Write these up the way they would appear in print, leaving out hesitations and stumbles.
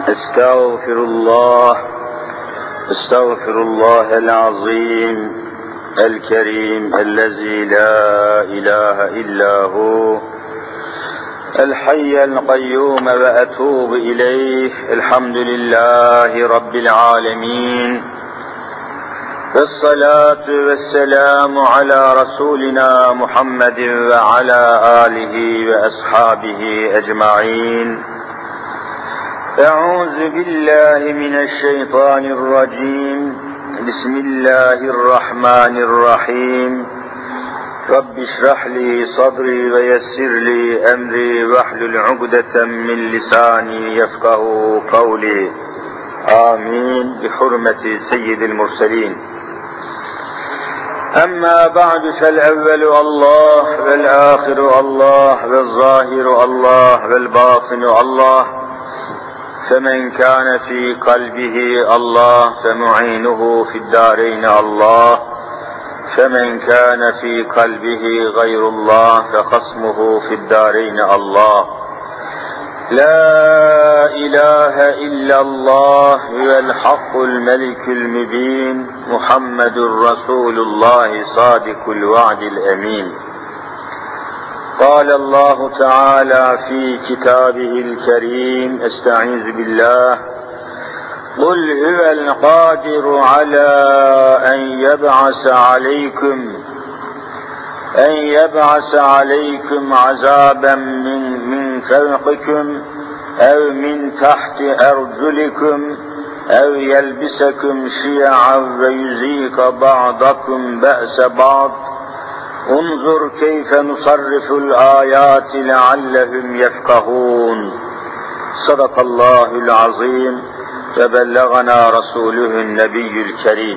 استغفر الله العظيم الكريم الذي لا إله إلا هو الحي القيوم وأتوب إليه. الحمد لله رب العالمين والصلاة والسلام على رسولنا محمد وعلى آله وأصحابه أجمعين. أعوذ بالله من الشيطان الرجيم. بسم الله الرحمن الرحيم. رب اشرح لي صدري ويسر لي أمري واحلل عقدة من لساني يفقهوا قولي. آمين بحرمة سيد المرسلين. أما بعد فالأول الله والآخر الله والظاهر الله والباطن الله، فمن كان في قلبه الله فمعينه في الدارين الله، فمن كان في قلبه غير الله فخصمه في الدارين الله. لا إله إلا الله هو الحق الملك المبين محمد رسول الله صادق الوعد الأمين. قال الله تعالى في كتابه الكريم: استعيذ بالله: قل هو القادر على أن يبعث عليكم عذابا من فوقكم أو من تحت أرجلكم أو يلبسكم شيعا ويذيق بعضكم بأس بعض. انظر كيف نصرف الآيات لعلهم يفقهون. صدق الله العظيم وبلغنا رسوله النبي الكريم.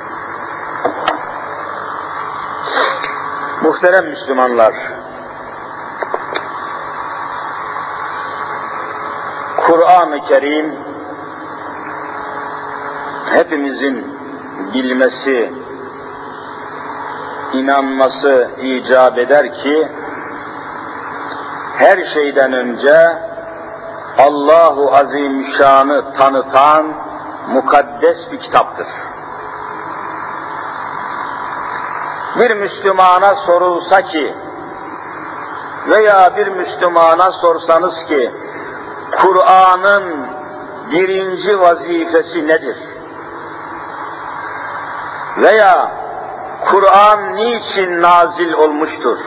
Muhterem Müslümanlar, Kur'an-ı Kerim hepimizin bilmesi, inanması icap eder ki her şeyden önce Allahu Azimüşşan'ı tanıtan mukaddes bir kitaptır. Bir Müslümana sorulsa ki veya bir Müslümana sorsanız ki Kur'an'ın birinci vazifesi nedir? Veya Kur'an niçin nazil olmuştur?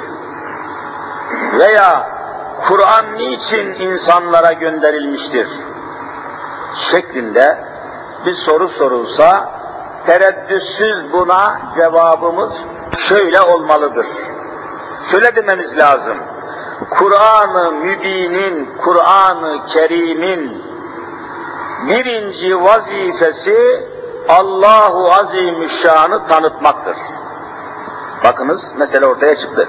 Veya Kur'an niçin insanlara gönderilmiştir? Şeklinde bir soru sorulsa tereddütsüz buna cevabımız şöyle olmalıdır. Şöyle dememiz lazım: Kur'an-ı Mübin'in, Kur'an-ı Kerim'in birinci vazifesi Allahu Azimüşşan'ı tanıtmaktır. Bakınız, mesele ortaya çıktı.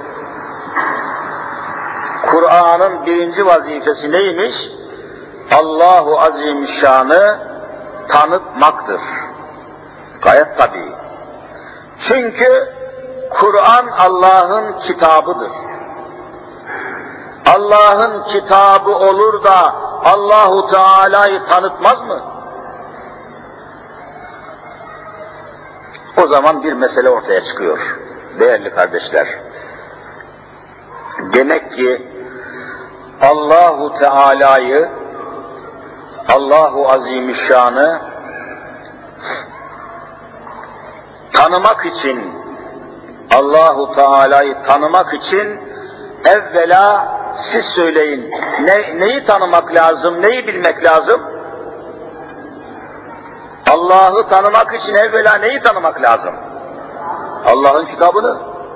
Kur'an'ın birinci vazifesi neymiş? Allahu Azimüşşan'ı tanıtmaktır. Gayet tabii. Çünkü Kur'an Allah'ın kitabıdır. Allah'ın kitabı olur da Allahu Teala'yı tanıtmaz mı? O zaman bir mesele ortaya çıkıyor değerli kardeşler. Demek ki Allahu Teala'yı, Allahu Azimüşşan'ı tanımak için, Allahu Teala'yı tanımak için evvela siz söyleyin, neyi tanımak lazım, neyi bilmek lazım? Allah'ı tanımak için evvela neyi tanımak lazım? Allah'ın kitabını.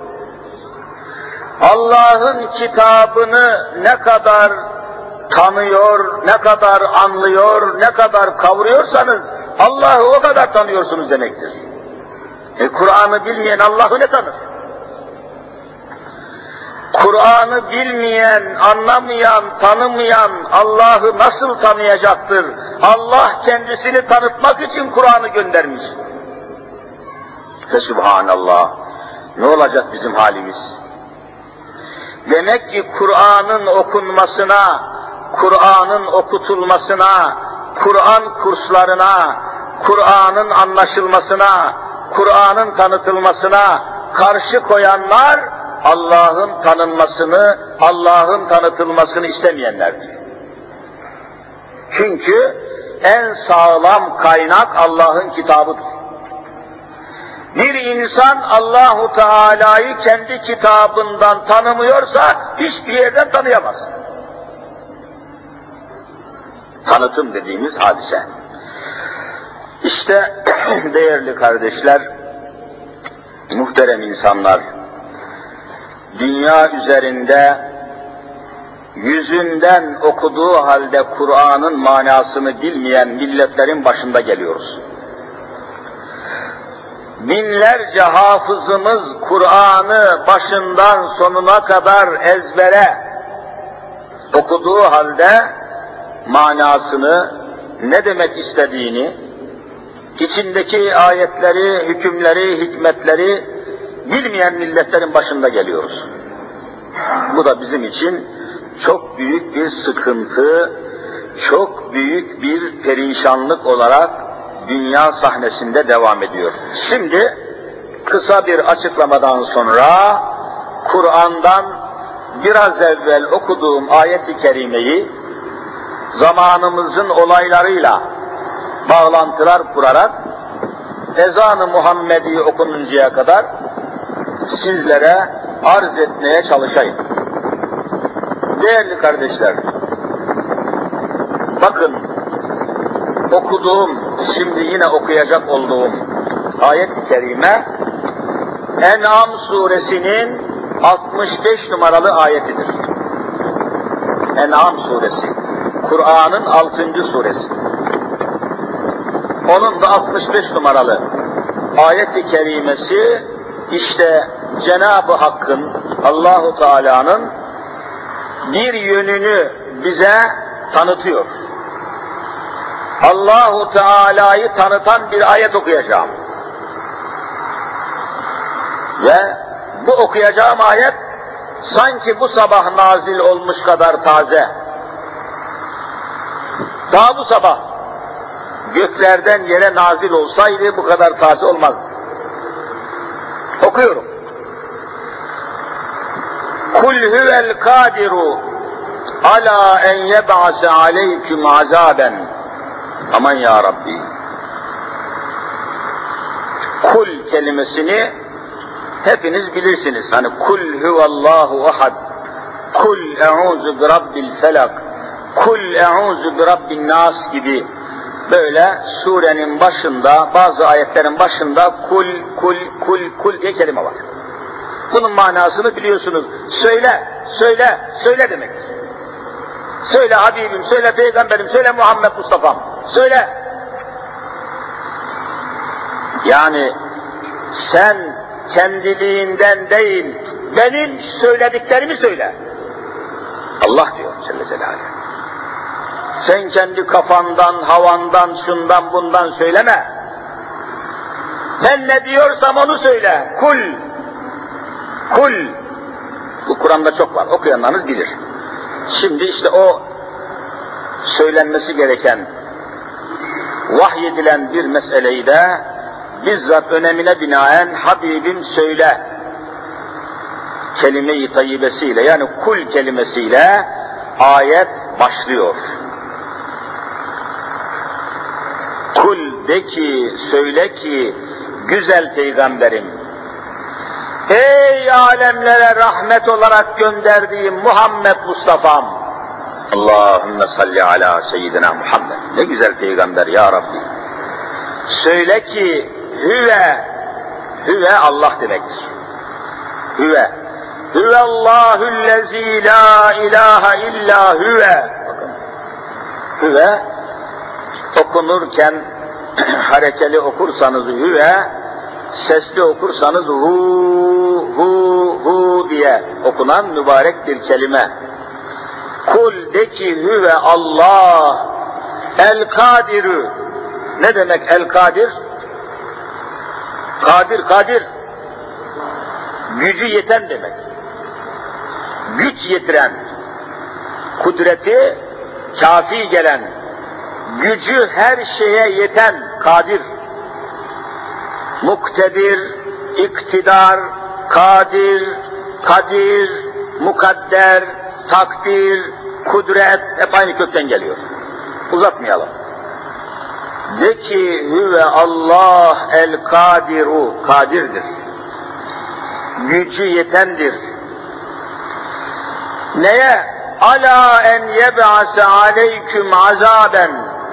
Allah'ın kitabını ne kadar tanıyor, ne kadar anlıyor, ne kadar kavruyorsanız Allah'ı o kadar tanıyorsunuz demektir. Kur'an'ı bilmeyen Allah'ı ne tanır? Kur'an'ı bilmeyen, anlamayan, tanımayan Allah'ı nasıl tanıyacaktır? Allah kendisini tanıtmak için Kur'an'ı göndermiş. Ve Subhanallah, ne olacak bizim halimiz? Demek ki Kur'an'ın okunmasına, Kur'an'ın okutulmasına, Kur'an kurslarına, Kur'an'ın anlaşılmasına, Kur'an'ın tanıtılmasına karşı koyanlar, Allah'ın tanınmasını, Allah'ın tanıtılmasını istemeyenlerdir. Çünkü en sağlam kaynak Allah'ın kitabıdır. Bir insan Allahu Teala'yı kendi kitabından tanımıyorsa hiçbir yerden tanıyamaz. Tanıtım dediğimiz hadise. İşte değerli kardeşler, muhterem insanlar, dünya üzerinde yüzünden okuduğu halde Kur'an'ın manasını bilmeyen milletlerin başında geliyoruz. Binlerce hafızımız Kur'an'ı başından sonuna kadar ezbere okuduğu halde manasını, ne demek istediğini, içindeki ayetleri, hükümleri, hikmetleri bilmeyen milletlerin başında geliyoruz. Bu da bizim için çok büyük bir sıkıntı, çok büyük bir perişanlık olarak dünya sahnesinde devam ediyor. Şimdi kısa bir açıklamadan sonra Kur'an'dan biraz evvel okuduğum ayet-i kerimeyi zamanımızın olaylarıyla bağlantılar kurarak ezan-ı Muhammedi okununcaya kadar sizlere arz etmeye çalışayım. Değerli kardeşler, bakın okuduğum, şimdi yine okuyacak olduğum ayet-i kerime En'am suresinin 65 numaralı ayetidir. En'am suresi, Kur'an'ın 6. suresi. Onun da 65 numaralı ayet-i kerimesi işte Cenab-ı Hakk'ın, Allahu Teala'nın bir yönünü bize tanıtıyor. Allahu Teala'yı tanıtan bir ayet okuyacağım. Ve bu okuyacağım ayet sanki bu sabah nazil olmuş kadar taze. Daha bu sabah göklerden yere nazil olsaydı bu kadar taze olmazdı. Okuyorum. Kul huvel kadiru ala en yeb'ase aleyküm azaben. Aman ya Rabbi. Kul kelimesini hepiniz bilirsiniz. Hani kul huvallahu ahad. Kul e'uzu bi rabbil felak. Kul e'uzu bi rabbin nas gibi böyle surenin başında, bazı ayetlerin başında kul, kul, kul, kul diye kelime var. Bunun manasını biliyorsunuz. Söyle, söyle, söyle demektir. Söyle Habibim, söyle Peygamberim, söyle Muhammed Mustafa'm, söyle. Yani sen kendiliğinden değil, benim söylediklerimi söyle. Allah diyor Celle Celaluhu. Sen kendi kafandan, havandan, şundan bundan söyleme. Ben ne diyorsam onu söyle. Kul. Kul. Bu Kur'an'da çok var. Okuyanlarınız bilir. Şimdi işte o söylenmesi gereken, vahyedilen bir meseleyi de bizzat önemine binaen Habibim söyle kelime-i tayyibesiyle, yani kul kelimesiyle ayet başlıyor. Kul de ki, söyle ki güzel peygamberim, ey alemlere rahmet olarak gönderdiğim Muhammed Mustafa'm, Allahümme salli ala seyyidina Muhammed, ne güzel peygamber ya Rabbi, söyle ki hüve Allah demektir. Hüve Hüvellahüllezî la ilahe illa hüve. Bakın, hüve okunurken harekeli okursanız hüve, sesli okursanız hu diye okunan mübarek bir kelime. Kul de ki hüve Allah el kadirü. Ne demek el kadir? Kadir. Gücü yeten demek. Güç yetiren, kudreti kafi gelen, gücü her şeye yeten, kadir, muktedir, iktidar, kadir, kadir, mukadder, takdir, kudret, hep aynı kökten geliyor. Uzatmayalım. De ki huve Allah el kadiru, kadirdir. Gücü yetendir. Neye? Ala en yeb'ase aleyküm azaben.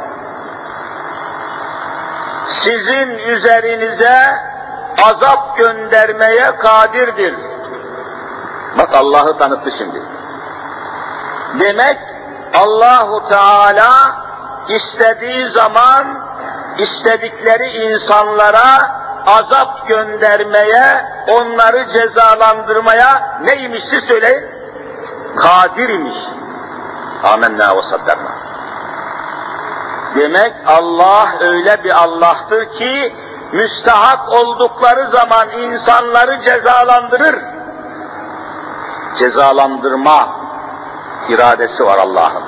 Sizin üzerinize azap göndermeye kadirdir. Bak Allah'ı tanıttı şimdi. Demek Allahu Teala istediği zaman istedikleri insanlara azap göndermeye, onları cezalandırmaya neymiş siz söyleyin? Kadir imiş. Âmennâ ve saddaknâ. Demek Allah öyle bir Allah'tır ki müstahak oldukları zaman insanları cezalandırır. Cezalandırma iradesi var Allah'ın.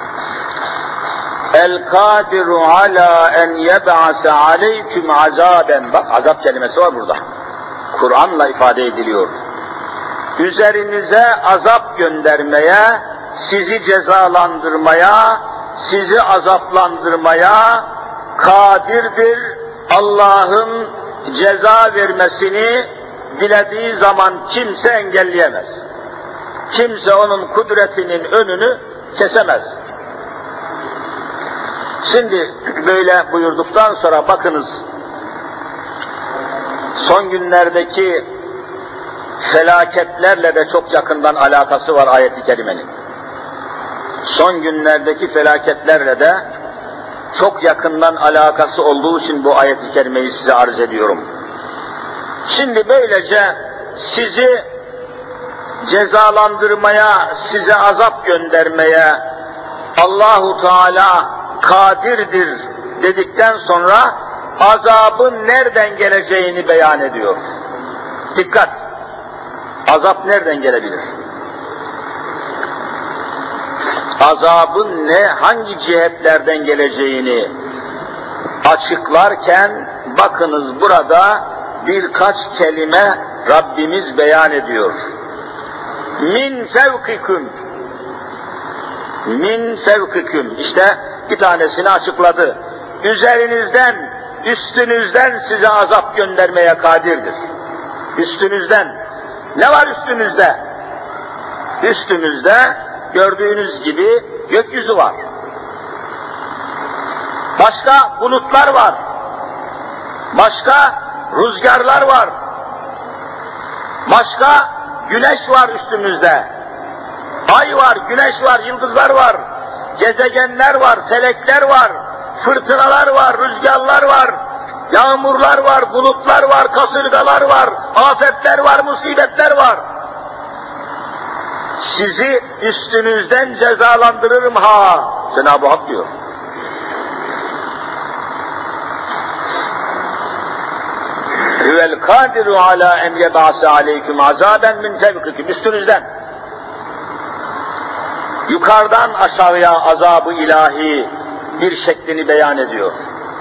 El-kadiru ala en yeb'ase aleyküm azaben. Bak azap kelimesi var burada. Kur'an'la ifade ediliyor. Üzerinize azap göndermeye, sizi cezalandırmaya, sizi azaplandırmaya kadirdir. Allah'ın ceza vermesini dilediği zaman kimse engelleyemez. Kimse onun kudretinin önünü kesemez. Şimdi böyle buyurduktan sonra bakınız, son günlerdeki felaketlerle de çok yakından alakası var ayet-i kerimenin. Son günlerdeki felaketlerle de çok yakından alakası olduğu için bu ayet-i kerimeyi size arz ediyorum. Şimdi böylece sizi cezalandırmaya, size azap göndermeye Allahu Teala kadirdir dedikten sonra azabın nereden geleceğini beyan ediyor. Dikkat! Azap nereden gelebilir? Azabın hangi cihetlerden geleceğini açıklarken bakınız burada birkaç kelime Rabbimiz beyan ediyor. Min fevkiküm. Min fevkiküm. İşte bir tanesini açıkladı. Üzerinizden, üstünüzden size azap göndermeye kadirdir. Üstünüzden. Ne var üstünüzde? Üstünüzde gördüğünüz gibi gökyüzü var. Başka bulutlar var. Başka rüzgarlar var. Başka güneş var üstümüzde. Ay var, güneş var, yıldızlar var. Gezegenler var, felekler var. Fırtınalar var, rüzgarlar var. Yağmurlar var, bulutlar var, kasırgalar var. Afetler var, musibetler var. Sizi üstünüzden cezalandırırım ha. Cenab-ı Hak diyor. Huvel kadiru ala en yeb'ase aleyküm azaben min fevkikum. Üstünüzden. Yukarıdan aşağıya azabı ilahi bir şeklini beyan ediyor.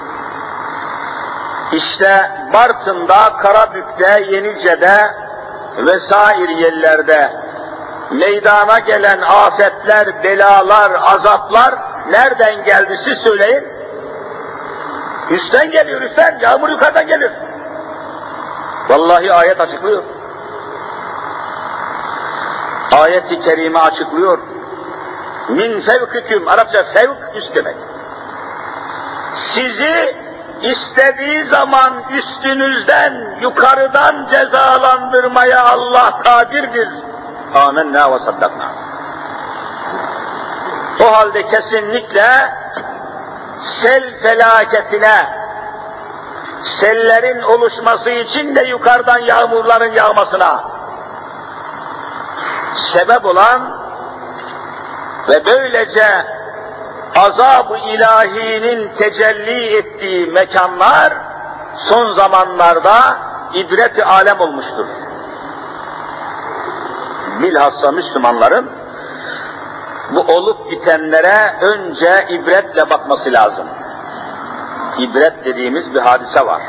İşte Bartın'da, Karabük'te, Yenice'de vesaire yerlerde meydana gelen afetler, belalar, azaplar nereden geldi siz söyleyin? Üstten geliyor, üstten. Yağmur yukarıdan gelir. Vallahi ayet açıklıyor. Ayet-i kerime açıklıyor. Min fevkiküm, Arapça fevk üst demek. Sizi istediği zaman üstünüzden, yukarıdan cezalandırmaya Allah kadirdir. Âmennâ ve saddaknâ. O halde kesinlikle sel felaketine, sellerin oluşması için de yukarıdan yağmurların yağmasına sebep olan ve böylece azab-ı ilahinin tecelli ettiği mekanlar son zamanlarda ibret-i alem olmuştur. Bilhassa Müslümanların bu olup bitenlere önce ibretle bakması lazım. İbret dediğimiz bir hadise var.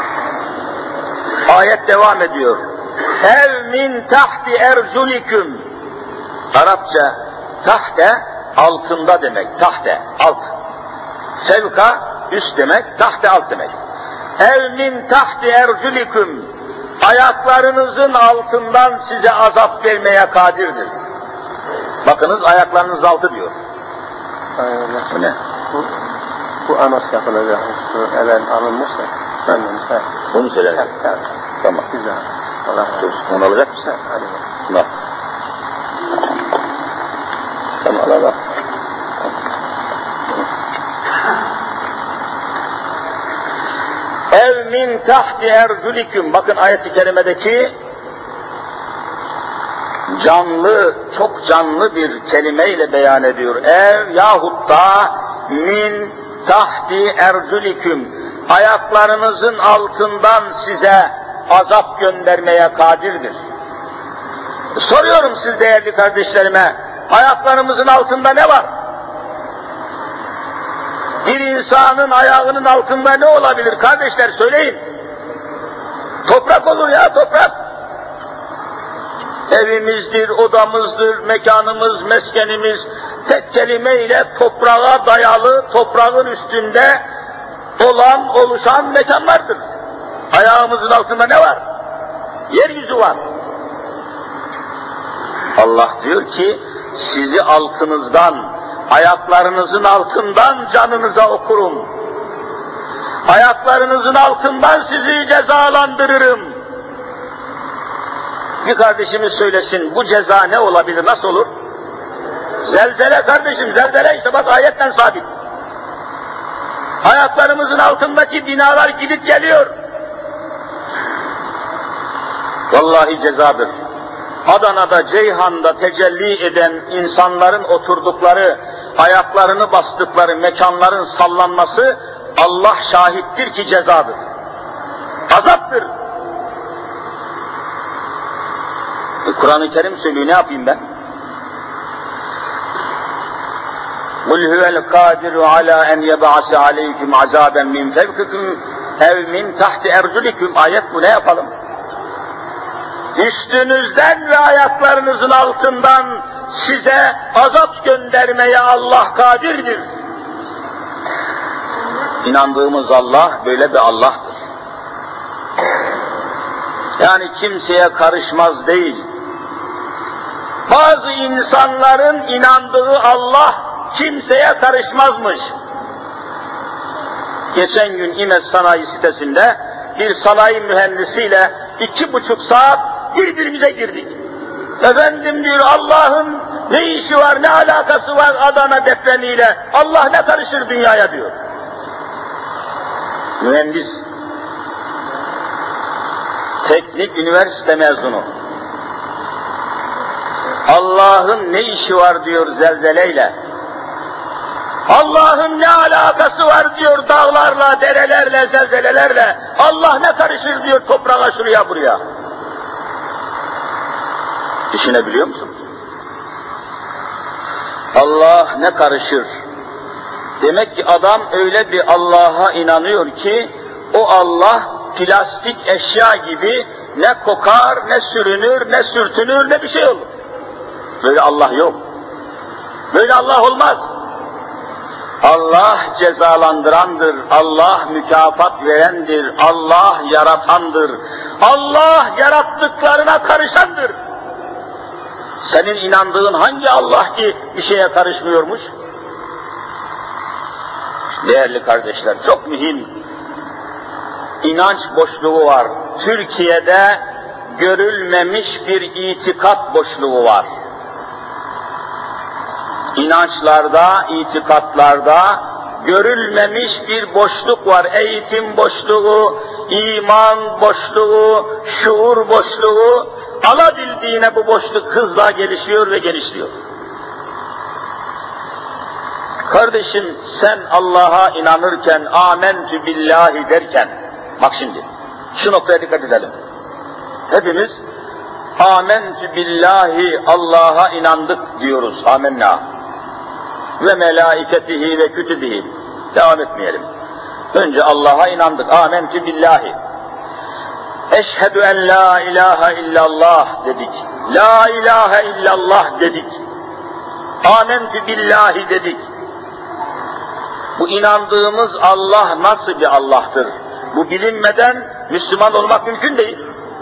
Ayet devam ediyor. Ev min tahti erculiküm. Arapça tahte altında demek. Tahte alt. Fevka üst demek. Tahte alt demek. Ev min tahti erculiküm. Ayaklarınızın altından size azap vermeye kadirdir. Bakınız ayaklarınız altı diyor. Bu ne? Bu anons yapılacak. Bu evvel alınmışsa. Bunu söylerim. Tamam. Güzel. Dur, onu alacak mısın? Hadi. Tamam. Tamam, al. Ev min tahti erculiküm. Bakın ayet-i kerimedeki canlı, çok canlı bir kelimeyle beyan ediyor. Ev yahut da min tahti erculiküm. Ayaklarınızın altından size azap göndermeye kadirdir. Soruyorum siz değerli kardeşlerime, ayaklarımızın altında ne var? Bir insanın ayağının altında ne olabilir kardeşler söyleyin. Toprak olur ya, toprak. Evimizdir, odamızdır, mekanımız, meskenimiz, tek kelimeyle toprağa dayalı, toprağın üstünde oluşan mekanlardır. Ayağımızın altında ne var? Yeryüzü var. Allah diyor ki, sizi altınızdan, ayaklarınızın altından canınıza okurum. Ayaklarınızın altından sizi cezalandırırım. Bir kardeşimiz söylesin, bu ceza ne olabilir, nasıl olur? Zelzele kardeşim, zelzele işte bak ayetten sabit. Ayaklarımızın altındaki binalar gidip geliyor. Vallahi cezadır. Adana'da, Ceyhan'da tecelli eden insanların oturdukları, ayaklarını bastıkları mekanların sallanması Allah şahittir ki cezadır. Azaptır. Kur'an-ı Kerim söylüyor, ne yapayım ben? قُلْ هُوَ الْقَادِرُ عَلَى اَنْ يَبْعَسَ عَلَيْكُمْ عَذَابًا مِنْ فَوْقِكُمْ اَوْ مِنْ تَحْتِ اَرْجُلِكُمْ. Ayet bu, ne yapalım? Üstünüzden ve ayaklarınızın altından size azap göndermeye Allah kadirdir. İnandığımız Allah böyle bir Allah'tır. Yani kimseye karışmaz değil. Bazı insanların inandığı Allah kimseye karışmazmış. Geçen gün İMES Sanayi sitesinde bir sanayi mühendisiyle 2,5 saat birbirimize girdik. Efendim diyor, Allah'ın ne işi var, ne alakası var Adana depremiyle? Allah ne karışır dünyaya diyor. Mühendis. Teknik üniversite mezunu. Allah'ın ne işi var diyor zelzeleyle. Allah'ın ne alakası var diyor dağlarla, derelerle, zelzelelerle. Allah ne karışır diyor toprağa, şuraya, buraya. Düşünebiliyor musun? Allah ne karışır? Demek ki adam öyle bir Allah'a inanıyor ki, o Allah plastik eşya gibi ne kokar, ne sürünür, ne sürtünür, ne bir şey olur. Böyle Allah yok. Böyle Allah olmaz. Allah cezalandırandır, Allah mükafat verendir, Allah yaratandır, Allah yarattıklarına karışandır. Senin inandığın hangi Allah ki bir şeye karışmıyormuş? Değerli kardeşler, çok mühim inanç boşluğu var. Türkiye'de görülmemiş bir itikat boşluğu var. İnançlarda, itikatlarda görülmemiş bir boşluk var. Eğitim boşluğu, iman boşluğu, şuur boşluğu, alabildiğine bu boşluk hızla gelişiyor ve genişliyor. Kardeşim, sen Allah'a inanırken, âmentü billahi derken, bak şimdi, şu noktaya dikkat edelim. Hepimiz âmentü billahi, Allah'a inandık diyoruz, âmennâ. ve melaiketihi ve kütübihi. Devam etmeyelim. Önce Allah'a inandık. Âmentü billahi. Eşhedü en la ilahe illallah dedik. La ilahe illallah dedik. Âmentü billahi dedik. Bu inandığımız Allah nasıl bir Allah'tır? Bu bilinmeden Müslüman olmak mümkün değil.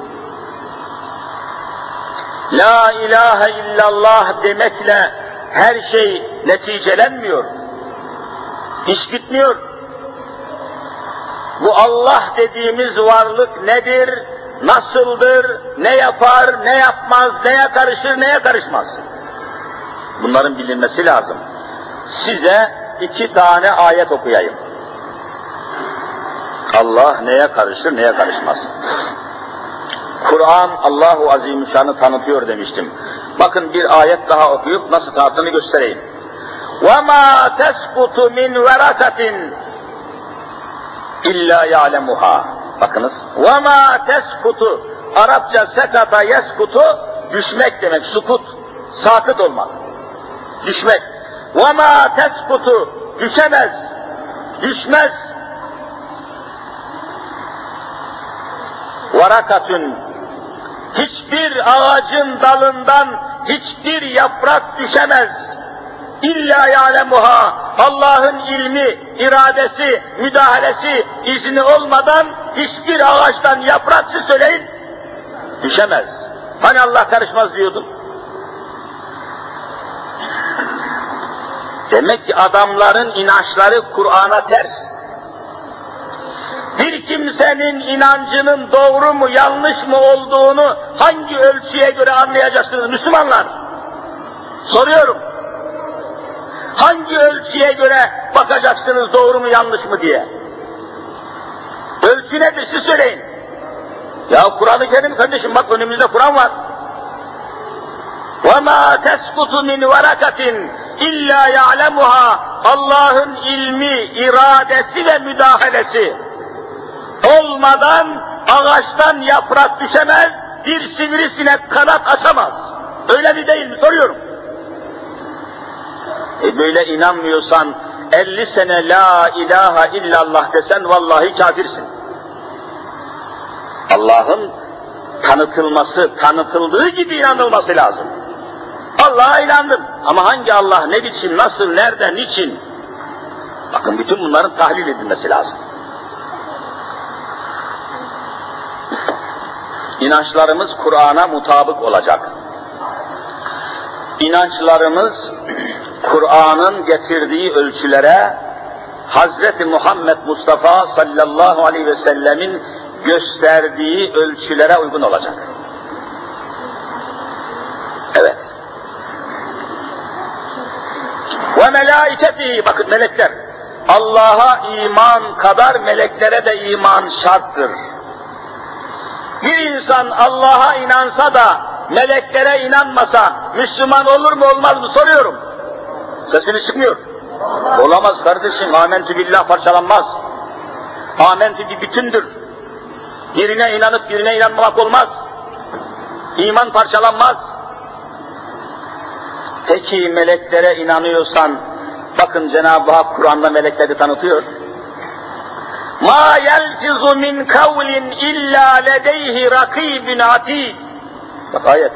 La ilahe illallah demekle her şey neticelenmiyor. İş bitmiyor. Bu Allah dediğimiz varlık nedir, nasıldır, ne yapar, ne yapmaz, neye karışır, neye karışmaz? Bunların bilinmesi lazım. Size 2 tane ayet okuyayım. Allah neye karışır, neye karışmaz? Kur'an Allahu Azimüşşan'ı tanıtıyor demiştim. Bakın bir ayet daha okuyup nasıl tanıttığını göstereyim. وَمَا تَسْقُطُ مِنْ وَرَكَةٍ İlla ya'lemuha. Bakınız. وَمَا تَسْقُطُ Arapça sekata yeskutu düşmek demek. Sukut. Sakıt olmak. Düşmek. وَمَا تَسْقُطُ düşemez. Düşmez. Varakatün hiçbir ağacın dalından hiçbir yaprak düşemez. İlla ya'lemuha. Allah'ın ilmi, iradesi, müdahalesi, izni olmadan hiçbir ağaçtan yaprak siz söyleyin düşemez. Hani Allah karışmaz diyordun? Demek ki adamların inançları Kur'an'a ters. Bir kimsenin inancının doğru mu yanlış mı olduğunu hangi ölçüye göre anlayacaksınız Müslümanlar? Soruyorum. Hangi ölçüye göre bakacaksınız doğru mu yanlış mı diye? Ölçü nedir siz söyleyin. Ya Kur'an-ı Kerim kardeşim bak önümüzde Kur'an var. وَمَا تَسْقُطُ مِنْ وَرَكَةٍ İlla ya'lemuha. Allah'ın ilmi, iradesi ve müdahalesi olmadan ağaçtan yaprak düşemez, bir sivrisinek kanat açamaz. Öyle mi değil mi soruyorum. Böyle inanmıyorsan 50 sene la ilahe illallah desen vallahi kafirsin. Allah'ın tanıtıldığı gibi inanılması lazım. Allah'a inandım ama hangi Allah, ne biçim, nasıl, nerede, niçin? Bakın bütün bunların tahlil edilmesi lazım. İnançlarımız Kur'an'a mutabık olacak. İnançlarımız Kur'an'ın getirdiği ölçülere, Hazreti Muhammed Mustafa sallallahu aleyhi ve sellemin gösterdiği ölçülere uygun olacak. Evet. Ve melaiketihi, bakın melekler. Allah'a iman kadar meleklere de iman şarttır. Bir insan Allah'a inansa da meleklere inanmasa Müslüman olur mu olmaz mı soruyorum. Sesini çıkmıyor. Olamaz kardeşim. Âmentü billah parçalanmaz. Âmentü bir bütündür. Birine inanıp birine inanmamak olmaz. İman parçalanmaz. Peki meleklere inanıyorsan, bakın Cenab-ı Hak Kur'an'da melekleri tanıtıyor. مَا يَلْفِظُ مِنْ كَوْلٍ اِلَّا لَدَيْهِ رَقِيبٌ عَتِيدٌ. Bak ayet.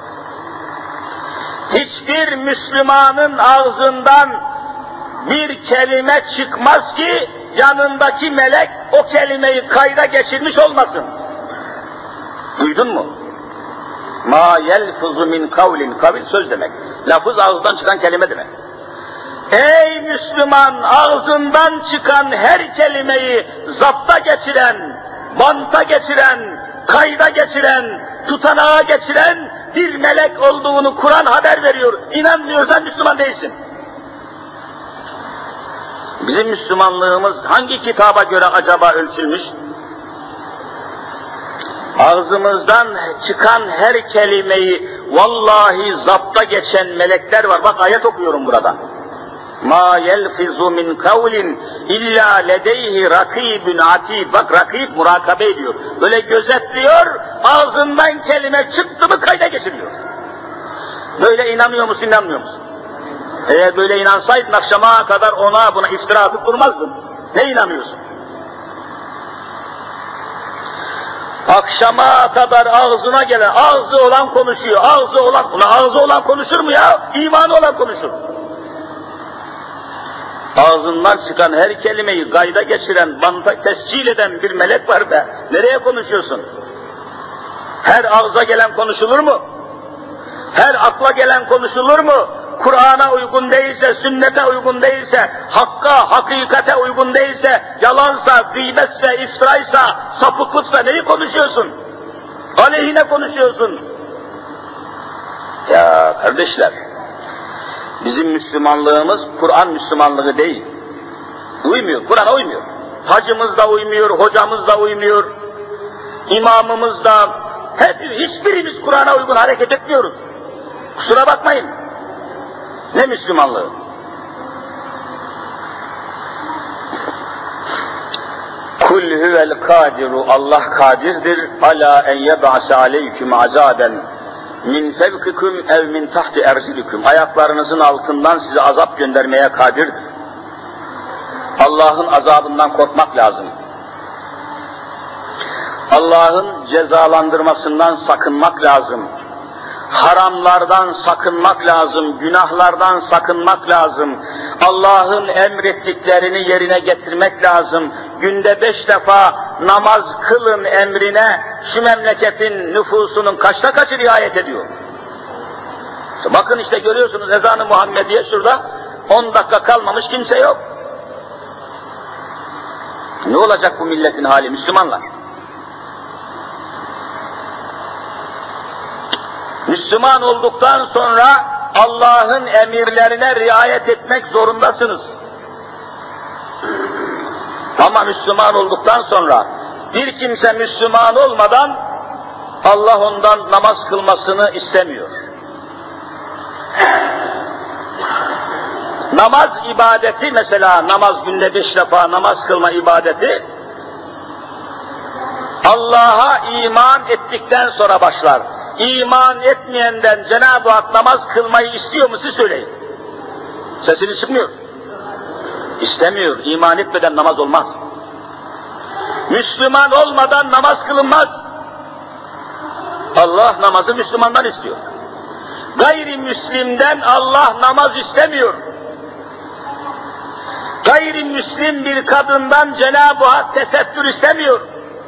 Hiçbir Müslümanın ağzından bir kelime çıkmaz ki yanındaki melek o kelimeyi kayda geçirmiş olmasın. Duydun mu? مَا يَلْفِظُ مِنْ كَوْلٍ Kavil söz demek. Lafız ağızdan çıkan kelime demek. Ey Müslüman, ağzından çıkan her kelimeyi zapta geçiren, banta geçiren, kayda geçiren, tutanağa geçiren bir melek olduğunu Kur'an haber veriyor. İnanmıyorsan Müslüman değilsin. Bizim Müslümanlığımız hangi kitaba göre acaba ölçülmüş? Ağzımızdan çıkan her kelimeyi vallahi zapta geçen melekler var. Bak ayet okuyorum burada. مَا يَلْفِظُ مِنْ كَوْلٍ اِلَّا لَدَيْهِ رَقِيبٌ عَتِيدٌ. Bak rakib murakabe ediyor. Böyle gözetliyor, ağzından kelime çıktı mı kayda geçiriyor. Böyle inanıyor musun, inanmıyor musun? Eğer böyle inansaydın akşama kadar ona buna iftira atıp durmazdın. Ne inanıyorsun? Akşama kadar ağzına gelen, ağzı olan konuşuyor, ağzı olan konuşur mu ya? İmanı olan konuşur. Ağzından çıkan her kelimeyi kayda geçiren, banta tescil eden bir melek var be. Nereye konuşuyorsun? Her ağza gelen konuşulur mu? Her akla gelen konuşulur mu? Kur'an'a uygun değilse, sünnete uygun değilse, hakka, hakikate uygun değilse, yalansa, gıybetse, iftiraysa, sapıklıksa neyi konuşuyorsun? Aleyhine konuşuyorsun. Ya kardeşler, bizim Müslümanlığımız Kur'an Müslümanlığı değil. Uymuyor, Kur'an'a uymuyor. Hacımız da uymuyor, hocamız da uymuyor, imamımız da, hiçbirimiz Kur'an'a uygun hareket etmiyoruz. Kusura bakmayın. Ne Müslümanlığı? Kul huvel kadiru, Allah kadirdir ala en yeb'ase aleyküm azaben min fevkikum ev min tahti erzilikum. Ayaklarınızın altından size azap göndermeye kadirdir. Allah'ın azabından korkmak lazım. Allah'ın cezalandırmasından sakınmak lazım. Haramlardan sakınmak lazım, günahlardan sakınmak lazım. Allah'ın emrettiklerini yerine getirmek lazım. Günde 5 defa namaz kılın emrine şu memleketin nüfusunun kaçta kaçı riayet ediyor? İşte bakın işte görüyorsunuz ezan-ı Muhammediye şurada 10 dakika kalmamış kimse yok. Ne olacak bu milletin hali Müslümanlar? Müslüman olduktan sonra Allah'ın emirlerine riayet etmek zorundasınız. Ama Müslüman olduktan sonra bir kimse Müslüman olmadan Allah ondan namaz kılmasını istemiyor. Namaz ibadeti mesela namaz günde 5 defa namaz kılma ibadeti Allah'a iman ettikten sonra başlar. İman etmeyenden Cenab-ı Hak namaz kılmayı istiyor mu siz söyleyin. Sesiniz çıkmıyor. İstemiyor. İman etmeden namaz olmaz. Müslüman olmadan namaz kılınmaz. Allah namazı Müslümandan istiyor. Gayrimüslimden Allah namaz istemiyor. Gayrimüslim bir kadından Cenab-ı Hak tesettür istemiyor.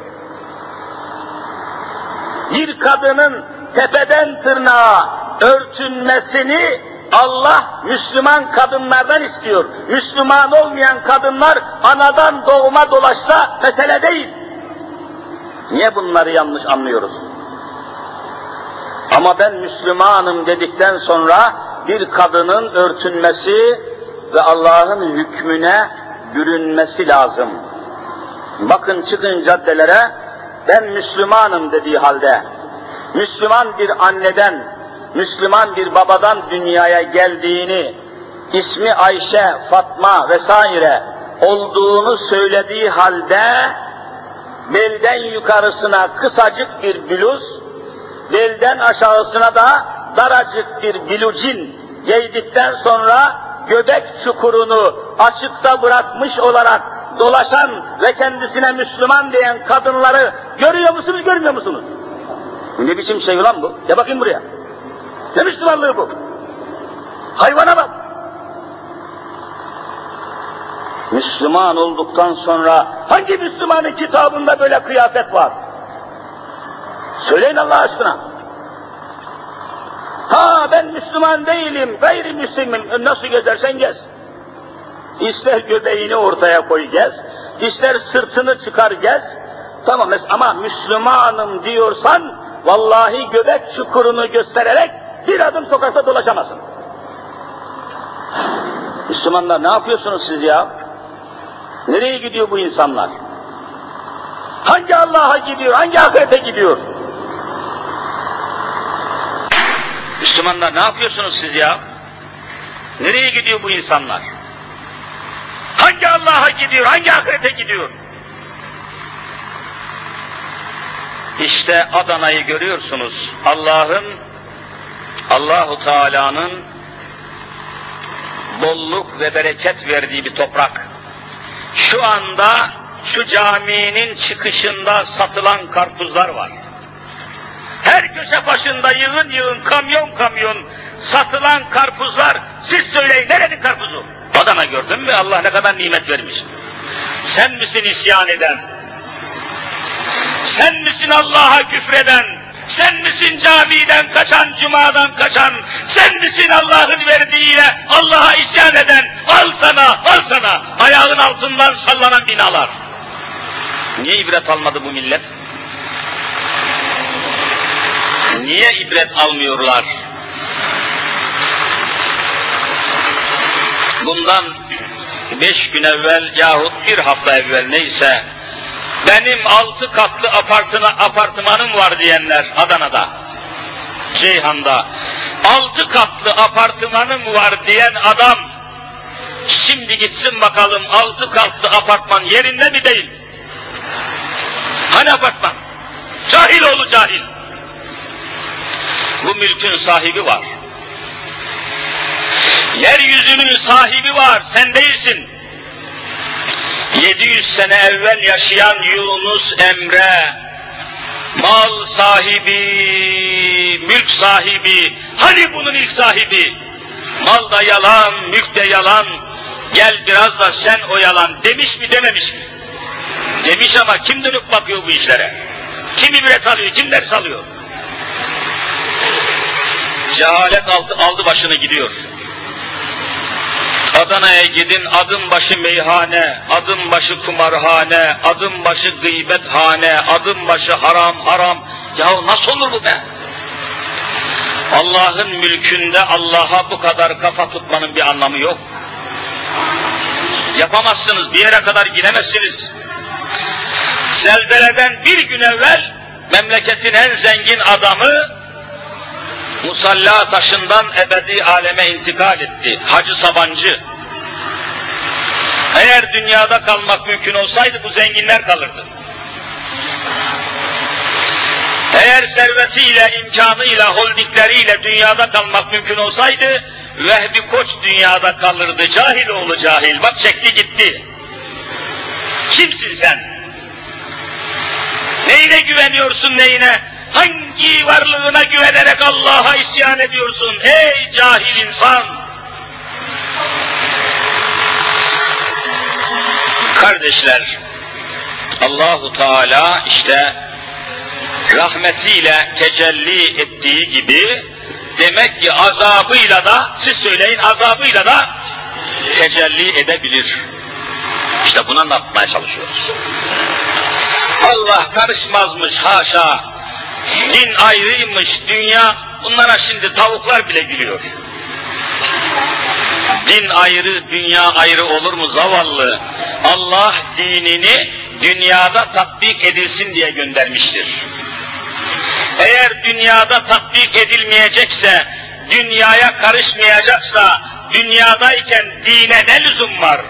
Bir kadının tepeden tırnağa örtünmesini Allah Müslüman kadınlardan istiyor. Müslüman olmayan kadınlar anadan doğuma dolaşsa mesele değil. Niye bunları yanlış anlıyoruz? Ama ben Müslümanım dedikten sonra bir kadının örtünmesi ve Allah'ın hükmüne bürünmesi lazım. Bakın çıkın caddelere, ben Müslümanım dediği halde, Müslüman bir anneden, Müslüman bir babadan dünyaya geldiğini, ismi Ayşe, Fatma vesaire olduğunu söylediği halde, belden yukarısına kısacık bir bluz, belden aşağısına da daracık bir bilucin giydikten sonra göbek çukurunu açıkta bırakmış olarak dolaşan ve kendisine Müslüman diyen kadınları görüyor musunuz, görmüyor musunuz? Ne biçim şey ulan bu? Ya bakayım buraya. Ne Müslümanlığı bu? Hayvana bak. Müslüman olduktan sonra hangi Müslümanın kitabında böyle kıyafet var? Söyleyin Allah aşkına. Ha ben Müslüman değilim, gayrimüslimim. Nasıl gezersen gez. İster göbeğini ortaya koy gez, ister sırtını çıkar gez. Tamam ama Müslümanım diyorsan vallahi göbek çukurunu göstererek bir adım sokakta dolaşamazsın. Müslümanlar ne yapıyorsunuz siz ya? Nereye gidiyor bu insanlar? Hangi Allah'a gidiyor, hangi ahirete gidiyor? Müslümanlar ne yapıyorsunuz siz ya? Nereye gidiyor bu insanlar? Hangi Allah'a gidiyor, hangi ahirete gidiyor? İşte Adana'yı görüyorsunuz. Allahu Teala'nın bolluk ve bereket verdiği bir toprak. Şu anda şu caminin çıkışında satılan karpuzlar var. Her köşe başında yığın yığın, kamyon kamyon satılan karpuzlar. Siz söyleyin, nerenin karpuzu? Adana, gördün mü? Allah ne kadar nimet vermiş. Sen misin isyan eden? Sen misin Allah'a küfreden? Sen misin camiden kaçan, cumadan kaçan? Sen misin Allah'ın verdiğiyle Allah'a isyan eden? Al sana, al sana! Ayağın altından sallanan binalar. Niye ibret almadı bu millet? Niye ibret almıyorlar? Bundan 5 gün evvel yahut bir hafta evvel neyse, benim 6 katlı apartmanım var diyenler Adana'da, Ceyhan'da, 6 katlı apartmanım var diyen adam, şimdi gitsin bakalım 6 katlı apartman yerinde mi değil? Hani apartman? Cahil oğlu cahil. Bu mülkün sahibi var. Yeryüzünün sahibi var, sen değilsin. 700 sene evvel yaşayan Yunus Emre, mal sahibi, mülk sahibi, hani bunun ilk sahibi? Mal da yalan, mülk de yalan, gel biraz da sen oyalan demiş mi dememiş mi? Demiş ama kim dönüp bakıyor bu işlere? Kim ibret alıyor, kim ders alıyor? Cehalet aldı başını gidiyor. Adana'ya gidin, adım başı meyhane, adım başı kumarhane, adım başı gıybethane, adım başı haram haram. Yahu nasıl olur bu be? Allah'ın mülkünde Allah'a bu kadar kafa tutmanın bir anlamı yok. Yapamazsınız, bir yere kadar gidemezsiniz. Zelzeleden bir gün evvel memleketin en zengin adamı musalla taşından ebedi aleme intikal etti. Hacı Sabancı. Eğer dünyada kalmak mümkün olsaydı bu zenginler kalırdı. Eğer servetiyle, imkanıyla, holdingleriyle dünyada kalmak mümkün olsaydı Vehbi Koç dünyada kalırdı. Cahil oğlu cahil. Bak çekti gitti. Kimsin sen? Neyine güveniyorsun, neyine? Hangi varlığına güvenerek Allah'a isyan ediyorsun? Ey cahil insan! Kardeşler, Allahu Teala işte rahmetiyle tecelli ettiği gibi demek ki azabıyla da, siz söyleyin, azabıyla da tecelli edebilir. İşte bunu anlatmaya çalışıyoruz. Allah karışmazmış, haşa. Din ayrıymış, dünya, bunlara şimdi tavuklar bile gülüyor. Din ayrı, dünya ayrı olur mu zavallı? Allah dinini dünyada tatbik edilsin diye göndermiştir. Eğer dünyada tatbik edilmeyecekse, dünyaya karışmayacaksa, dünyadayken dine ne lüzum var?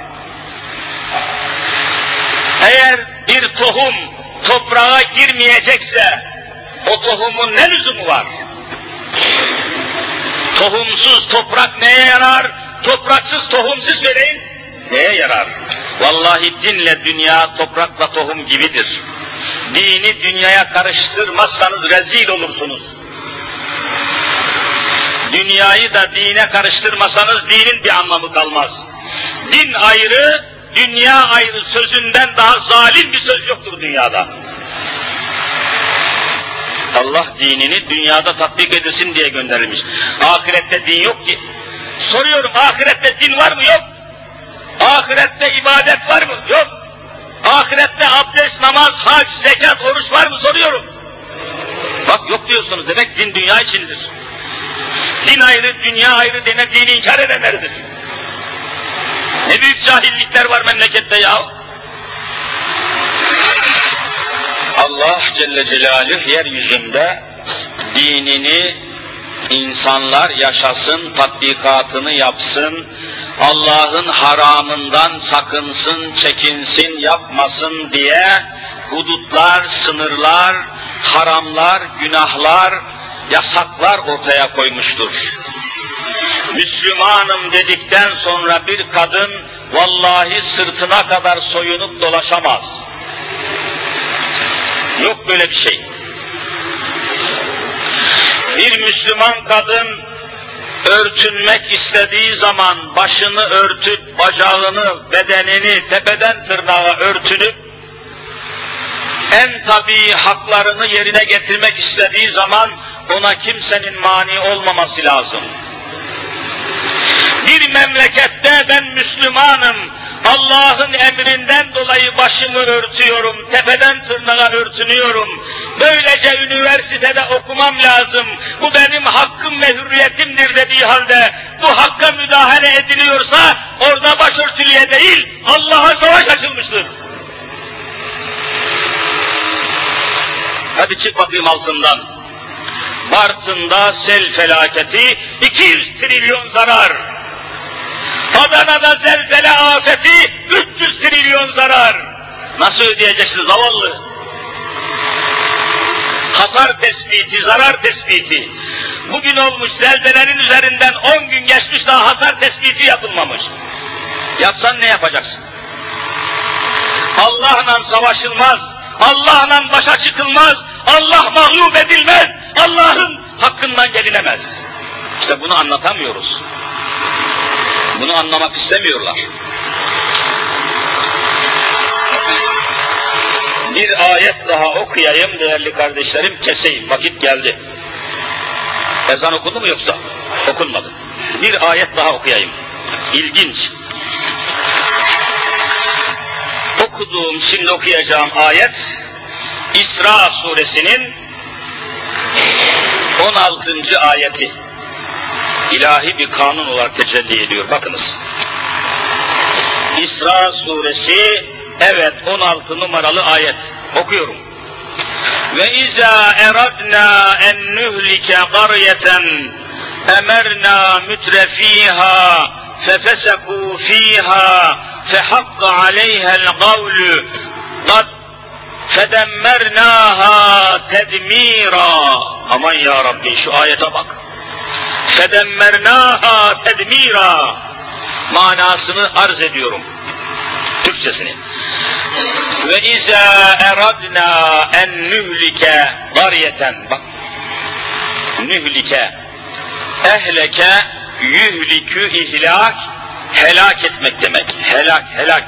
Eğer bir tohum toprağa girmeyecekse, o tohumun ne lüzumu var? Tohumsuz toprak neye yarar? Topraksız tohum, siz söyleyin, neye yarar? Vallahi dinle dünya toprakla tohum gibidir. Dini dünyaya karıştırmazsanız rezil olursunuz. Dünyayı da dine karıştırmasanız dinin bir anlamı kalmaz. Din ayrı, dünya ayrı sözünden daha zalim bir söz yoktur dünyada. Allah dinini dünyada tatbik edilsin diye gönderilmiş. Ahirette din yok ki. Soruyorum, ahirette din var mı? Yok. Ahirette ibadet var mı? Yok. Ahirette abdest, namaz, hac, zekat, oruç var mı? Soruyorum. Bak yok diyorsunuz, demek din dünya içindir. Din ayrı, dünya ayrı demek dini inkar edenlerdir. Ne büyük cahillikler var memlekette ya. Allah Celle Celaluhu yeryüzünde dinini insanlar yaşasın, tatbikatını yapsın, Allah'ın haramından sakınsın, çekinsin, yapmasın diye hudutlar, sınırlar, haramlar, günahlar, yasaklar ortaya koymuştur. Müslümanım dedikten sonra bir kadın vallahi sırtına kadar soyunup dolaşamaz. Yok böyle bir şey. Bir Müslüman kadın örtünmek istediği zaman başını örtüp, bacağını, bedenini tepeden tırnağa örtünüp, en tabii haklarını yerine getirmek istediği zaman ona kimsenin mani olmaması lazım. Bir memlekette ben Müslümanım, Allah'ın emrinden dolayı başımı örtüyorum, tepeden tırnağa örtünüyorum, böylece üniversitede okumam lazım, bu benim hakkım ve hürriyetimdir dediği halde, bu hakka müdahale ediliyorsa, orada başörtülüye değil, Allah'a savaş açılmıştır. Hadi çık bakayım altından. Bartın'da sel felaketi, 200 trilyon zarar. Adana'da zelzele afeti, 300 trilyon zarar. Nasıl ödeyeceksin zavallı? Hasar tespiti, zarar tespiti. Bugün olmuş zelzelenin üzerinden 10 gün geçmiş daha hasar tespiti yapılmamış. Yapsan ne yapacaksın? Allah'la savaşılmaz, Allah'la başa çıkılmaz, Allah mağlup edilmez, Allah'ın hakkından gelinemez. İşte bunu anlatamıyoruz. Bunu anlamak istemiyorlar. Bir ayet daha okuyayım değerli kardeşlerim, keseyim, vakit geldi. Ezan okundu mu yoksa? Okunmadı. Bir ayet daha okuyayım. İlginç. Okuduğum, şimdi okuyacağım ayet, İsra suresinin 16. ayeti. İlahi bir kanun olarak tecelli ediyor. Bakınız. İsra suresi, evet 16 numaralı ayet. Okuyorum. Ve izâ eradnâ en nuhlike qaryeten emerna mütrefîhâ fefesekû fîhâ fehakka aleyhel gavlü kad fedemmernâhâ tedmîrâ. Aman ya Rabbi, şu ayete bak. Fedemmernâhâ tedmîrâ manasını arz ediyorum. Türkçesini. Ve izâ eradnâ en nühlike qaryeten. Bak. Nühlike. Ehleke yühlikü ihlak. Helak etmek demek. Helak, helak.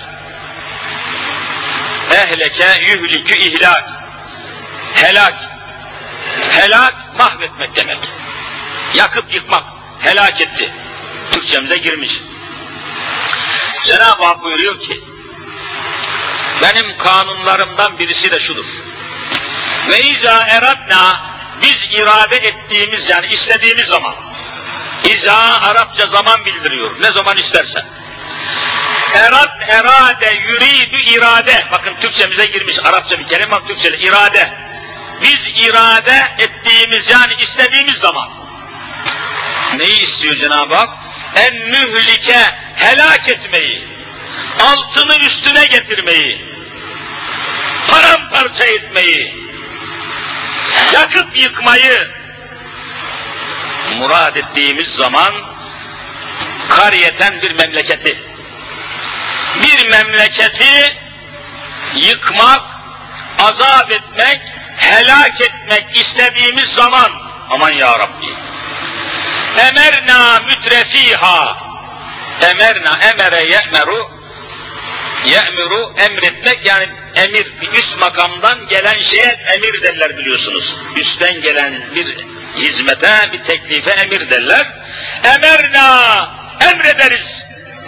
Ehleke yühlikü ihlak. Helak. Helak mahvetmek demek. Yakıp yıkmak. Helak etti. Türkçemize girmiş. Cenab-ı Hak buyuruyor ki, benim kanunlarımdan birisi de şudur. Ve izâ eradnâ, biz irade ettiğimiz, yani istediğimiz zaman, izâ Arapça zaman bildiriyor, ne zaman istersen. Erade, yuridu, irade. Bakın Türkçemize girmiş Arapça bir kelime, bak Türkçe'de irade. Biz irade ettiğimiz, yani istediğimiz zaman. Neyi istiyor Cenab-ı Hak? En mühlike, helak etmeyi, altını üstüne getirmeyi, paramparça etmeyi, yakıp yıkmayı murad ettiğimiz zaman, kariyeten bir memleketi yıkmak, azap etmek, helak etmek istediğimiz zaman, aman ya Rabbi, emerna mütrefîhâ, emerna, emere ye'meru, ye'muru, emretmek, yani emir, bir üst makamdan gelen şeye emir derler biliyorsunuz. Üstten gelen bir hizmete, bir teklife emir derler. Emerna, emrederiz.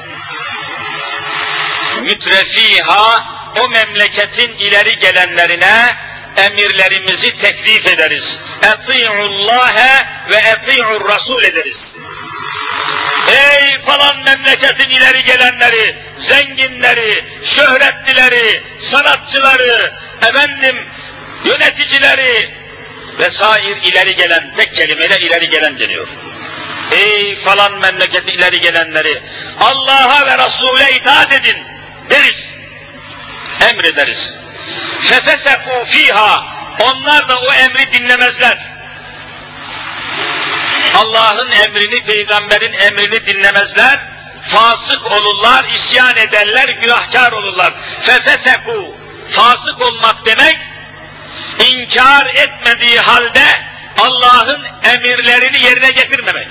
Mütrefîhâ, o memleketin ileri gelenlerine emirlerimizi teklif ederiz. Eti'ullâhe ve eti'ur rasûl ederiz. Ey falan memleketin ileri gelenleri, zenginleri, şöhretlileri, sanatçıları, yöneticileri vesaire ileri gelen, tek kelimeyle ileri gelen deniyor. Ey falan memleketin ileri gelenleri, Allah'a ve Resul'e itaat edin deriz, emrederiz. Fefesekû fîhâ, onlar da o emri dinlemezler. Allah'ın emrini, peygamberin emrini dinlemezler, fasık olurlar, isyan ederler, günahkar olurlar. Fefeseku, fasık olmak demek, inkar etmediği halde Allah'ın emirlerini yerine getirmemek.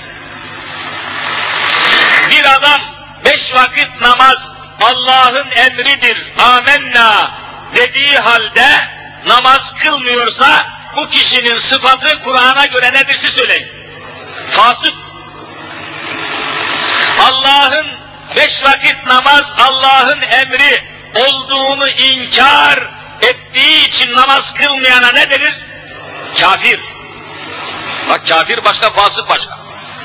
Bir adam 5 vakit namaz Allah'ın emridir, amenna dediği halde namaz kılmıyorsa bu kişinin sıfatı Kur'an'a göre nedir siz söyleyin. Fasık. Allah'ın 5 vakit namaz Allah'ın emri olduğunu inkar ettiği için namaz kılmayana ne denir? Kafir. Bak kafir başka, fasık başka.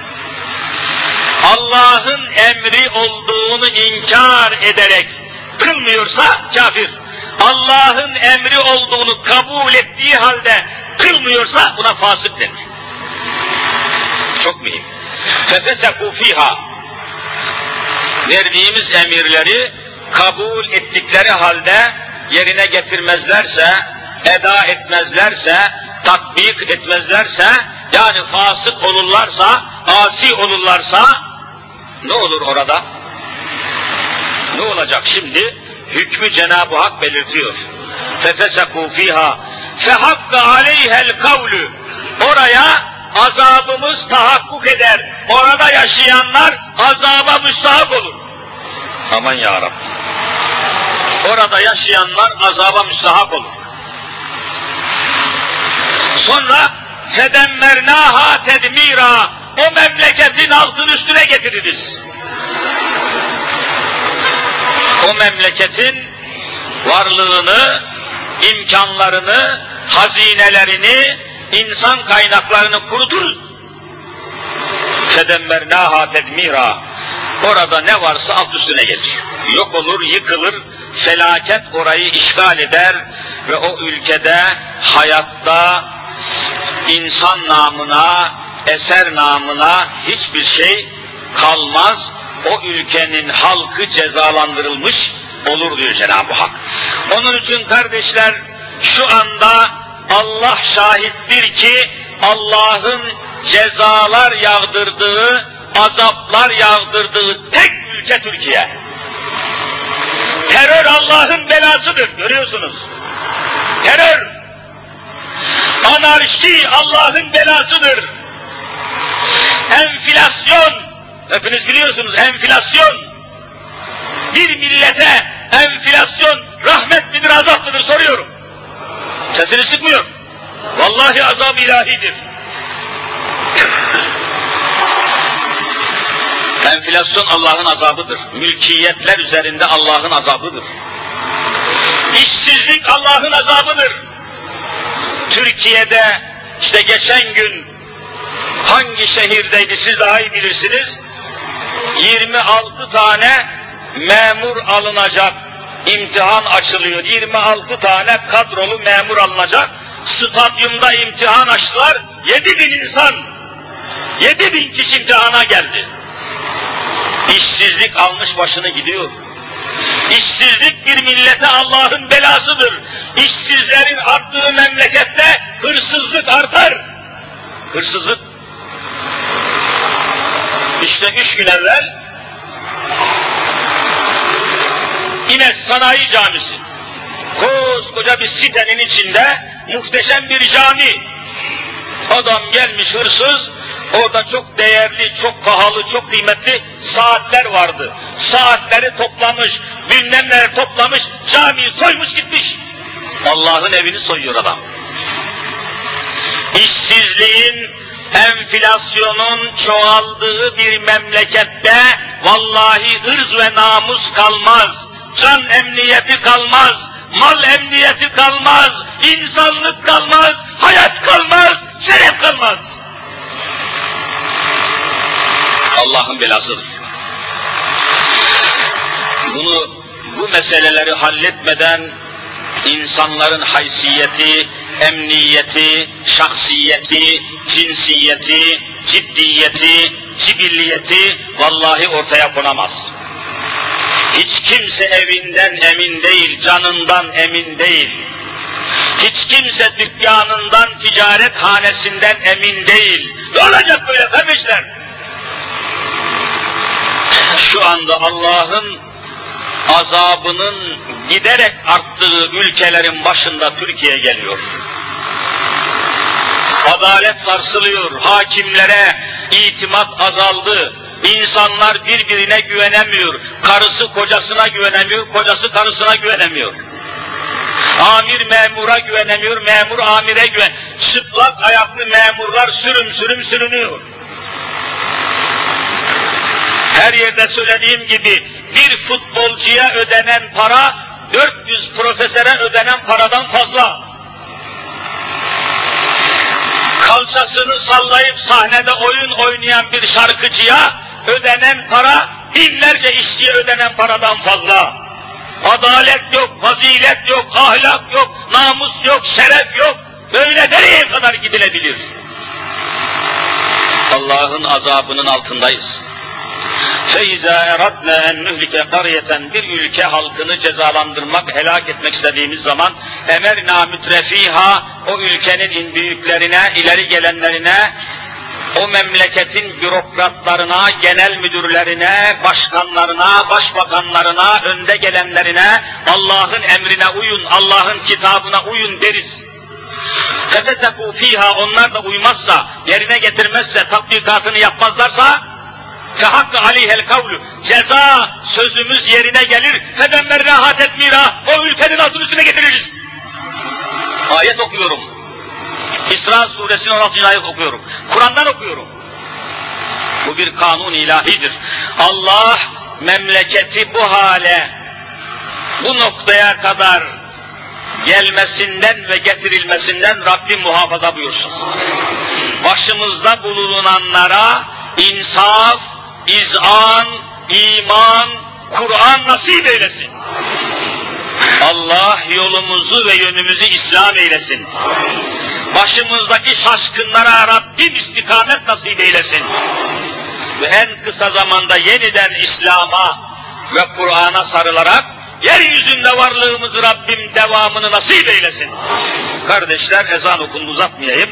Allah'ın emri olduğunu inkar ederek kılmıyorsa kafir. Allah'ın emri olduğunu kabul ettiği halde kılmıyorsa buna fasık denir. Çok mühim. Fefesekû fîhâ. Verdiğimiz emirleri kabul ettikleri halde yerine getirmezlerse, eda etmezlerse, tatbik etmezlerse, yani fasık olurlarsa, asi olurlarsa ne olur orada? Ne olacak şimdi? Hükmü Cenab-ı Hak belirtiyor. فَفَسَكُوا ف۪يهَا فَحَقَّ عَلَيْهَا الْقَوْلُ. Oraya azabımız tahakkuk eder. Orada yaşayanlar azaba müstahak olur. Aman ya Rabbi. Orada yaşayanlar azaba müstahak olur. Sonra فَدَمَّرْنَاهَا تَدْمِيرًا. O memleketin altını üstüne getiririz. O memleketin varlığını, imkanlarını, hazinelerini, insan kaynaklarını kuruturuz. فَدَمَّرْنَاهَا تَدْمِيرًا. Orada ne varsa alt üstüne gelir. Yok olur, yıkılır, felaket orayı işgal eder ve o ülkede hayatta insan namına, eser namına hiçbir şey kalmaz. O ülkenin halkı cezalandırılmış olur diyor Cenab-ı Hak. Onun için kardeşler şu anda Allah şahittir ki Allah'ın cezalar yağdırdığı, azaplar yağdırdığı tek ülke Türkiye. Terör Allah'ın belasıdır, görüyorsunuz. Terör, anarşi Allah'ın belasıdır. Enflasyon, hepiniz biliyorsunuz enflasyon. Bir millete enflasyon rahmet midir, azap mıdır soruyorum. Sesini sıkmıyor. Vallahi azab ilahidir. Enflasyon Allah'ın azabıdır. Mülkiyetler üzerinde Allah'ın azabıdır. İşsizlik Allah'ın azabıdır. Türkiye'de işte geçen gün hangi şehirdeydi siz daha iyi bilirsiniz, 26 tane memur alınacak, imtihan açılıyor. 26 tane kadrolu memur alınacak. Stadyumda imtihan açtılar. 7.000 insan, 7.000 kişi imtihana geldi. İşsizlik almış başını gidiyor. İşsizlik bir millete Allah'ın belasıdır. İşsizlerin arttığı memlekette hırsızlık artar. Hırsızlık. İşte 3 gün evvel İmes Sanayi Camisi, koskoca bir sitenin içinde muhteşem bir cami. Adam gelmiş hırsız, orada çok değerli, çok pahalı, çok kıymetli saatler vardı. Saatleri toplamış, bilmem neler toplamış, camiyi soymuş gitmiş. Allah'ın evini soyuyor adam. İşsizliğin, enflasyonun çoğaldığı bir memlekette vallahi ırz ve namus kalmaz, can emniyeti kalmaz, mal emniyeti kalmaz, insanlık kalmaz, hayat kalmaz, şeref kalmaz. Allah'ın belasıdır. Bu meseleleri halletmeden insanların haysiyeti, emniyeti, şahsiyeti, cinsiyeti, ciddiyeti, cibilliyeti vallahi ortaya konamaz. Hiç kimse evinden emin değil, canından emin değil. Hiç kimse dükkanından, ticaret hanesinden emin değil. Ne olacak böyle kardeşler? Şu anda Allah'ın azabının giderek arttığı ülkelerin başında Türkiye geliyor. Adalet sarsılıyor, hakimlere itimat azaldı. İnsanlar birbirine güvenemiyor. Karısı kocasına güvenemiyor, kocası karısına güvenemiyor. Amir memura güvenemiyor, memur amire güvenemiyor. Çıplak ayaklı memurlar sürüm sürünüyor. Her yerde söylediğim gibi bir futbolcuya ödenen para 400 profesöre ödenen paradan fazla. Kalçasını sallayıp sahnede oyun oynayan bir şarkıcıya ödenen para binlerce işçiye ödenen paradan fazla. Adalet yok, fazilet yok, ahlak yok, namus yok, şeref yok. Böyle nereye kadar gidilebilir? Allah'ın azabının altındayız. فَاِذَا اَرَدْنَا اَنْ نُهْلِكَ قَرْيَةً bir ülke halkını cezalandırmak, helak etmek istediğimiz zaman اَمَرْنَا مُتْرَف۪يهَا o ülkenin büyüklerine, ileri gelenlerine, o memleketin bürokratlarına, genel müdürlerine, başkanlarına, başbakanlarına, önde gelenlerine Allah'ın emrine uyun, Allah'ın kitabına uyun deriz. فَفَسَقُوا ف۪يهَا onlar da uymazsa, yerine getirmezse, tatbikatını yapmazlarsa فَحَقَّ عَلِيهَ الْقَوْلُ ceza sözümüz yerine gelir. فَدَمَّرْ رَاحَتْ اَتْمِيرًا o ülkenin altını üstüne getiririz. Ayet okuyorum. İsra suresinin 16. ayet okuyorum. Kur'an'dan okuyorum. Bu bir kanun ilahidir. Allah memleketi bu hale, bu noktaya kadar gelmesinden ve getirilmesinden Rabbim muhafaza buyursun. Başımızda bulunanlara insaf, izan, iman, Kur'an nasip eylesin. Allah yolumuzu ve yönümüzü İslam eylesin. Başımızdaki şaşkınlara Rabbim istikamet nasip eylesin. Ve en kısa zamanda yeniden İslam'a ve Kur'an'a sarılarak yeryüzünde varlığımızı Rabbim devamını nasip eylesin. Kardeşler ezan okundu uzatmayayım.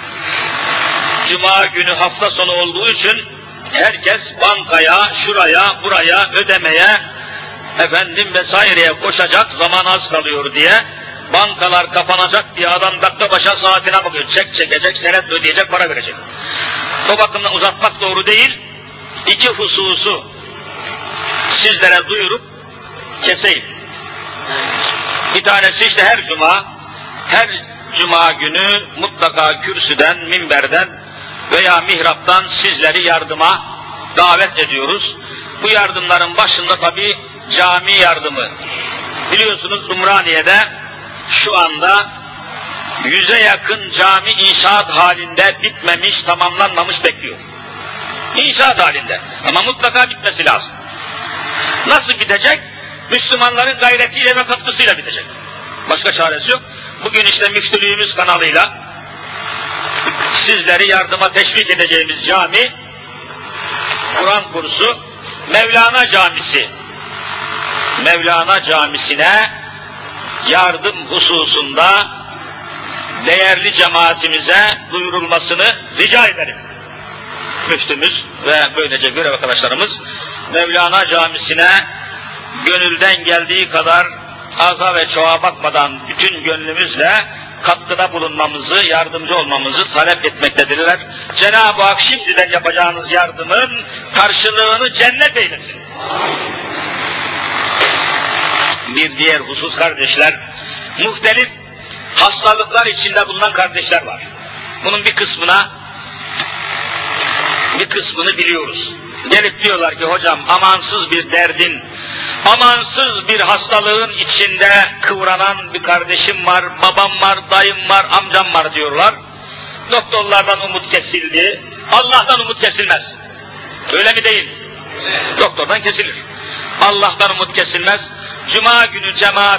Cuma günü hafta sonu olduğu için herkes bankaya, şuraya, buraya, ödemeye, vesaireye koşacak, zaman az kalıyor diye, bankalar kapanacak diye adam dakika başa saatine bakıyor, çek çekecek, senet ödeyecek, para verecek. O bakımdan uzatmak doğru değil, iki hususu sizlere duyurup keseyim. Bir tanesi işte her cuma günü mutlaka kürsüden, minberden veya mihraptan sizleri yardıma davet ediyoruz. Bu yardımların başında tabii cami yardımı. Biliyorsunuz Umraniye'de şu anda 100'e yakın cami inşaat halinde bitmemiş, tamamlanmamış bekliyor. İnşaat halinde ama mutlaka bitmesi lazım. Nasıl bitecek? Müslümanların gayretiyle ve katkısıyla bitecek. Başka çaresi yok. Bugün işte müftülüğümüz kanalıyla sizleri yardıma teşvik edeceğimiz cami, Kur'an kursu, Mevlana Camisi. Mevlana Camisi'ne yardım hususunda değerli cemaatimize duyurulmasını rica ederim. Müftümüz ve böylece görev arkadaşlarımız Mevlana Camisi'ne gönülden geldiği kadar aza ve çoğa bakmadan bütün gönlümüzle katkıda bulunmamızı, yardımcı olmamızı talep etmektedirler. Cenab-ı Hak şimdiden yapacağınız yardımın karşılığını cennet eylesin. Bir diğer husus kardeşler, muhtelif hastalıklar içinde bulunan kardeşler var. Bunun bir kısmını biliyoruz. Gelip diyorlar ki hocam amansız bir derdin, amansız bir hastalığın içinde kıvranan bir kardeşim var, babam var, dayım var, amcam var diyorlar. Doktorlardan umut kesildi, Allah'tan umut kesilmez. Öyle mi değil? Doktordan kesilir. Allah'tan umut kesilmez. Cuma günü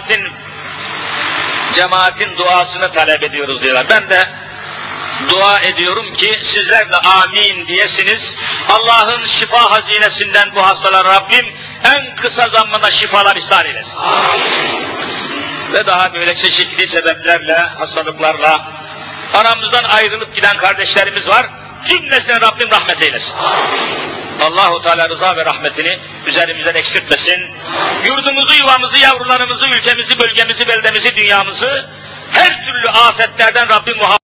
cemaatin duasını talep ediyoruz diyorlar. Ben de dua ediyorum ki sizler de amin diyesiniz. Allah'ın şifa hazinesinden bu hastalara Rabbim en kısa zamanda şifalar ihsan eylesin. ve daha böyle çeşitli sebeplerle, hastalıklarla aramızdan ayrılıp giden kardeşlerimiz var. Cümlesine Rabbim rahmet eylesin. Allah-u Teala rıza ve rahmetini üzerimizden eksiltmesin. Yurdumuzu, yuvamızı, yavrularımızı, ülkemizi, bölgemizi, beldemizi, dünyamızı her türlü afetlerden Rabbim muhafaza